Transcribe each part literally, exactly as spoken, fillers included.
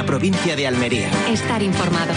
provincia de Almería. Estar informado.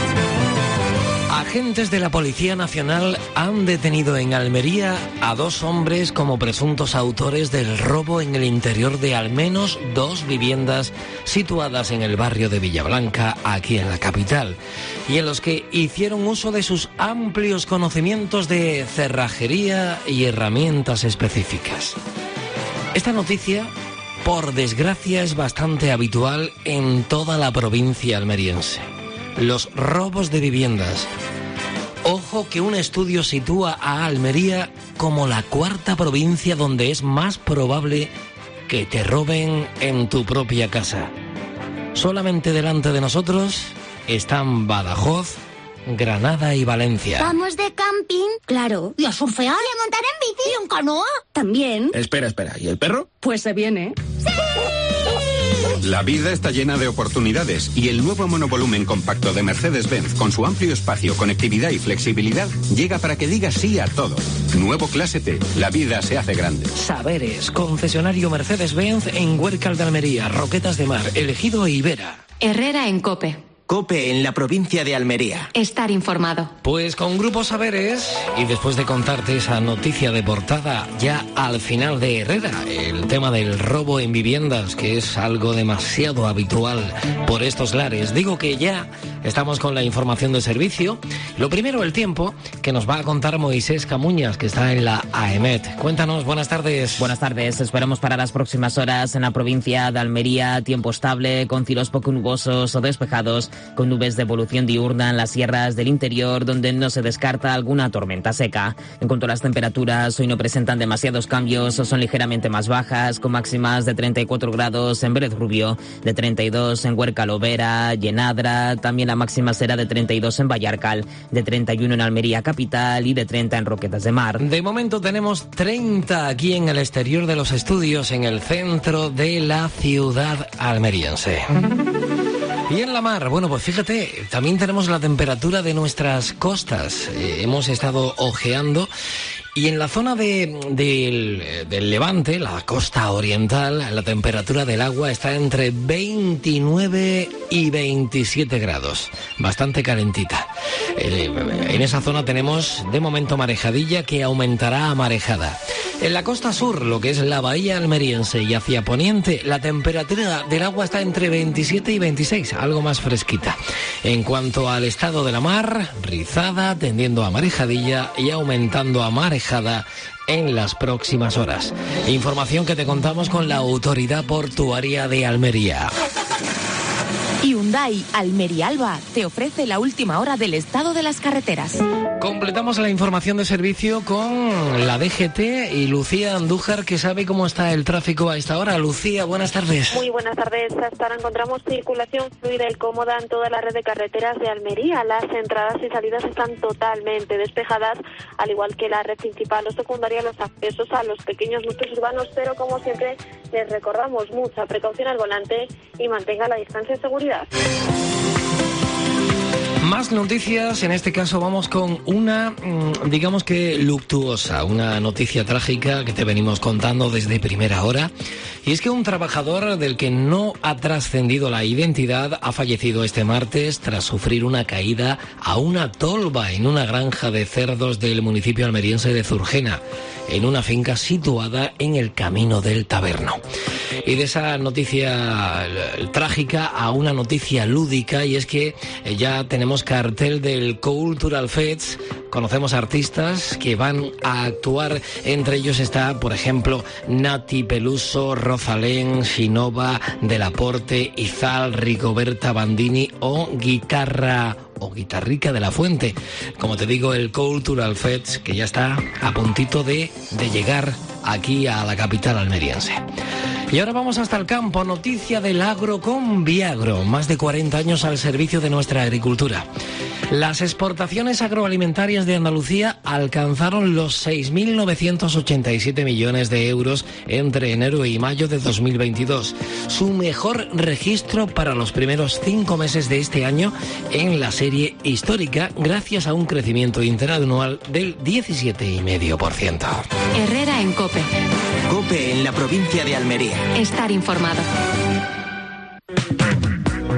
Agentes de la Policía Nacional han detenido en Almería a dos hombres como presuntos autores del robo en el interior de al menos dos viviendas situadas en el barrio de Villablanca, aquí en la capital, y en los que hicieron uso de sus amplios conocimientos de cerrajería y herramientas específicas. Esta noticia, por desgracia, es bastante habitual en toda la provincia almeriense. Los robos de viviendas. Ojo que un estudio sitúa a Almería como la cuarta provincia donde es más probable que te roben en tu propia casa. Solamente delante de nosotros están Badajoz, Granada y Valencia. ¿Vamos de camping? Claro. ¿Y a surfear? ¿Y a montar en bici? ¿Y en canoa? También. Espera, espera. ¿Y el perro? Pues se viene. ¡Sí! La vida está llena de oportunidades y el nuevo monovolumen compacto de Mercedes-Benz, con su amplio espacio, conectividad y flexibilidad, llega para que digas sí a todo. Nuevo Clase T. La vida se hace grande. Saberes, concesionario Mercedes-Benz en Huércal de Almería, Roquetas de Mar, Elegido e Ibera. Herrera en COPE. COPE en la provincia de Almería. Estar informado. Pues con Grupo Saberes, y después de contarte esa noticia de portada ya al final de Herrera, el tema del robo en viviendas, que es algo demasiado habitual por estos lares, digo que ya estamos con la información de servicio. Lo primero, el tiempo, que nos va a contar Moisés Camuñas, que está en la AEMET. Cuéntanos, buenas tardes. Buenas tardes, esperamos para las próximas horas en la provincia de Almería tiempo estable, con cielos poco nubosos o despejados, con nubes de evolución diurna en las sierras del interior, donde no se descarta alguna tormenta seca. En cuanto a las temperaturas, hoy no presentan demasiados cambios, o son ligeramente más bajas, con máximas de treinta y cuatro grados en Vélez Rubio, de treinta y dos en Huerca Lovera, Llenadra, también la máxima será de treinta y dos en Vallarcal, de treinta y uno en Almería capital y de treinta en Roquetas de Mar. De momento tenemos treinta aquí en el exterior de los estudios, en el centro de la ciudad almeriense. Y en la mar, bueno, pues fíjate, también tenemos la temperatura de nuestras costas. Eh, hemos estado ojeando y en la zona de, de, del Levante, la costa oriental, la temperatura del agua está entre veintinueve y veintisiete grados, bastante calentita. Eh, en esa zona tenemos de momento marejadilla, que aumentará a marejada. En la costa sur, lo que es la bahía almeriense y hacia poniente, la temperatura del agua está entre veintisiete y veintiséis, algo más fresquita. En cuanto al estado de la mar, rizada, tendiendo a marejadilla y aumentando a marejada en las próximas horas. Información que te contamos con la Autoridad Portuaria de Almería. Hyundai Almería Alba te ofrece la última hora del estado de las carreteras. Completamos la información de servicio con la D G T y Lucía Andújar, que sabe cómo está el tráfico a esta hora. Lucía, buenas tardes. Muy buenas tardes. Hasta ahora encontramos circulación fluida y cómoda en toda la red de carreteras de Almería. Las entradas y salidas están totalmente despejadas, al igual que la red principal o secundaria, los accesos a los pequeños núcleos urbanos, pero como siempre les recordamos mucha precaución al volante y mantenga la distancia de seguridad. Más noticias, en este caso vamos con una, digamos que luctuosa, una noticia trágica que te venimos contando desde primera hora. Y es que un trabajador del que no ha trascendido la identidad ha fallecido este martes tras sufrir una caída a una tolva en una granja de cerdos del municipio almeriense de Zurgena, en una finca situada en el Camino del Taberno. Y de esa noticia trágica a una noticia lúdica, y es que ya tenemos cartel del Cultural Fest. Conocemos artistas que van a actuar, entre ellos está, por ejemplo, Nati Peluso, Rosalén, Shinova, Delaporte, Izal, Rigoberta Bandini o Guitarra o Guitarrica de la Fuente. Como te digo, el Cultural Fest, que ya está a puntito de, de llegar aquí a la capital almeriense. Y ahora vamos hasta el campo, noticia del agro con Viagro, más de cuarenta años al servicio de nuestra agricultura. Las exportaciones agroalimentarias de Andalucía alcanzaron los seis mil novecientos ochenta y siete millones de euros entre enero y mayo de dos mil veintidós, su mejor registro para los primeros cinco meses de este año en la serie histórica, gracias a un crecimiento interanual del diecisiete coma cinco por ciento. Herrera en COPE. COPE en la provincia de Almería. Estar informado.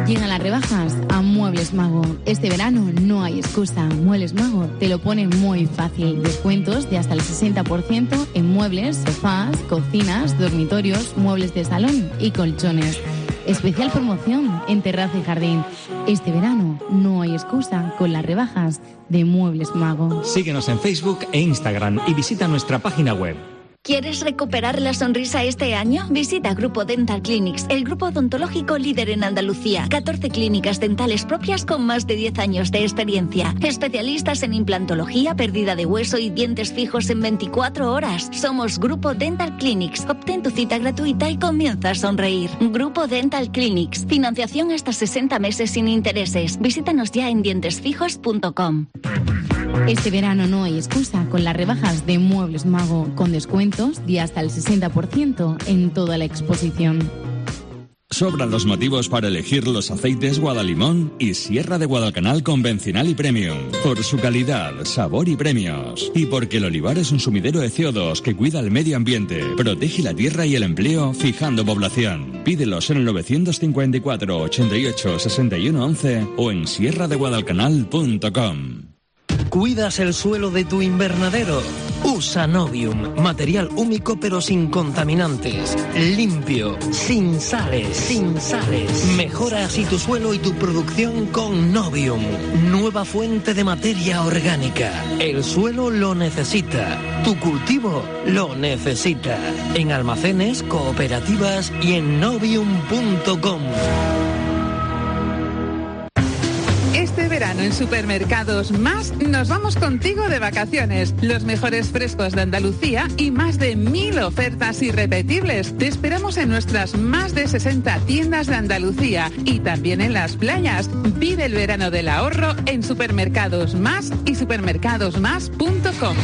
Llegan las rebajas a Muebles Mago. Este verano no hay excusa. Muebles Mago te lo pone muy fácil. Descuentos de hasta el sesenta por ciento en muebles, sofás, cocinas, dormitorios, muebles de salón y colchones. Especial promoción en terraza y jardín. Este verano no hay excusa con las rebajas de Muebles Mago. Síguenos en Facebook e Instagram y visita nuestra página web. ¿Quieres recuperar la sonrisa este año? Visita Grupo Dental Clinics, el grupo odontológico líder en Andalucía. catorce clínicas dentales propias con más de diez años de experiencia. Especialistas en implantología, pérdida de hueso y dientes fijos en veinticuatro horas. Somos Grupo Dental Clinics. Obtén tu cita gratuita y comienza a sonreír. Grupo Dental Clinics. Financiación hasta sesenta meses sin intereses. Visítanos ya en dientes fijos punto com. Este verano no hay excusa con las rebajas de Muebles Mago, con descuentos de hasta el sesenta por ciento en toda la exposición. Sobran los motivos para elegir los aceites Guadalimón y Sierra de Guadalcanal convencional y premium. Por su calidad, sabor y premios. Y porque el olivar es un sumidero de C O dos que cuida el medio ambiente, protege la tierra y el empleo, fijando población. Pídelos en el novecientos cincuenta y cuatro, ochenta y ocho, sesenta y uno once o en sierra de guadalcanal punto com. ¿Cuidas el suelo de tu invernadero? Usa Novium, material único pero sin contaminantes, limpio, sin sales, sin sales. Mejora así tu suelo y tu producción con Novium, nueva fuente de materia orgánica. El suelo lo necesita, tu cultivo lo necesita. En almacenes, cooperativas y en novium punto com. Este verano en Supermercados Más nos vamos contigo de vacaciones. Los mejores frescos de Andalucía y más de mil ofertas irrepetibles. Te esperamos en nuestras más de sesenta tiendas de Andalucía y también en las playas. Vive el verano del ahorro en Supermercados Más y supermercados más punto com.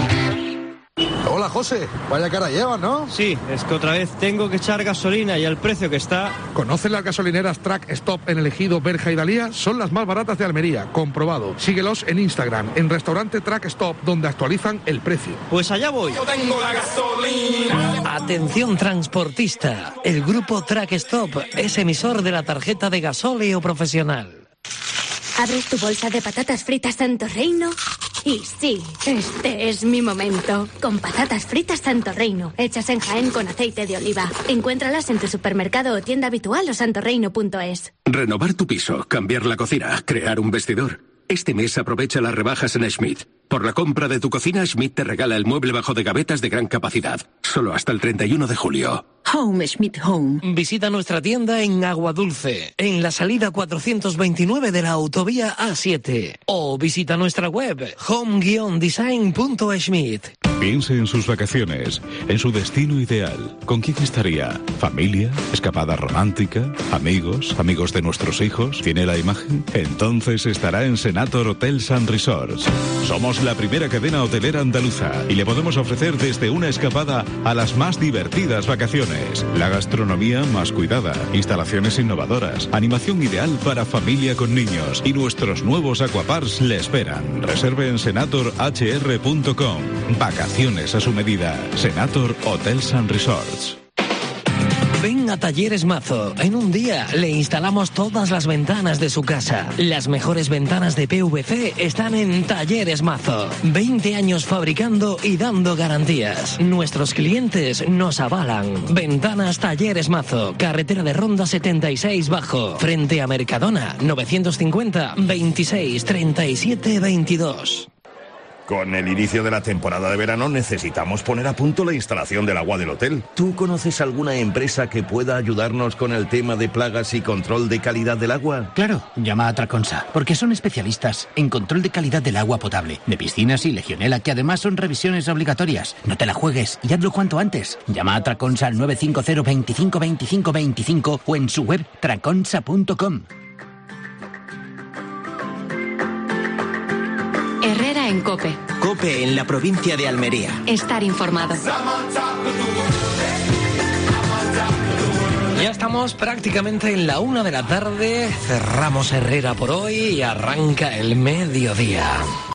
Hola, José. Vaya cara llevas, ¿no? Sí, es que otra vez tengo que echar gasolina y al precio que está... ¿Conoces las gasolineras Track Stop en el Ejido, Berja y Dalía? Son las más baratas de Almería, comprobado. Síguelos en Instagram, en restaurante Track Stop, donde actualizan el precio. Pues allá voy. Yo tengo la gasolina. Atención transportista. El grupo Track Stop es emisor de la tarjeta de gasóleo profesional. Abres tu bolsa de patatas fritas Santo Reino y sí, este es mi momento. Con patatas fritas Santo Reino, hechas en Jaén con aceite de oliva. Encuéntralas en tu supermercado o tienda habitual o santorreino punto es. Renovar tu piso, cambiar la cocina, crear un vestidor. Este mes aprovecha las rebajas en Schmidt. Por la compra de tu cocina, Schmidt te regala el mueble bajo de gavetas de gran capacidad. Solo hasta el treinta y uno de julio. Home Schmidt Home. Visita nuestra tienda en Aguadulce, en la salida cuatrocientos veintinueve de la autovía A siete. O visita nuestra web home guion design punto schmidt. Piense en sus vacaciones, en su destino ideal. ¿Con quién estaría? ¿Familia? ¿Escapada romántica? ¿Amigos? ¿Amigos de nuestros hijos? ¿Tiene la imagen? Entonces estará en Senator Hotels and Resorts. Somos la primera cadena hotelera andaluza y le podemos ofrecer desde una escapada a las más divertidas vacaciones. La gastronomía más cuidada, instalaciones innovadoras, animación ideal para familia con niños y nuestros nuevos aquaparks le esperan. Reserve en senator h r punto com. Vacaciones a su medida. Senator Hotels and Resorts. Ven a Talleres Mazo. En un día le instalamos todas las ventanas de su casa. Las mejores ventanas de P V C están en Talleres Mazo. veinte años fabricando y dando garantías. Nuestros clientes nos avalan. Ventanas Talleres Mazo. Carretera de Ronda setenta y seis Bajo. Frente a Mercadona. novecientos cincuenta, veintiséis, treinta y siete, veintidós. Con el inicio de la temporada de verano necesitamos poner a punto la instalación del agua del hotel. ¿Tú conoces alguna empresa que pueda ayudarnos con el tema de plagas y control de calidad del agua? Claro, llama a Traconsa, porque son especialistas en control de calidad del agua potable, de piscinas y legionela, que además son revisiones obligatorias. No te la juegues y hazlo cuanto antes. Llama a Traconsa al nueve cinco cero, veinticinco, veinticinco, veinticinco o en su web traconsa punto com. Herrera en COPE. COPE en la provincia de Almería. Estar informado. Ya estamos prácticamente en la una de la tarde. Cerramos Herrera por hoy y arranca el mediodía.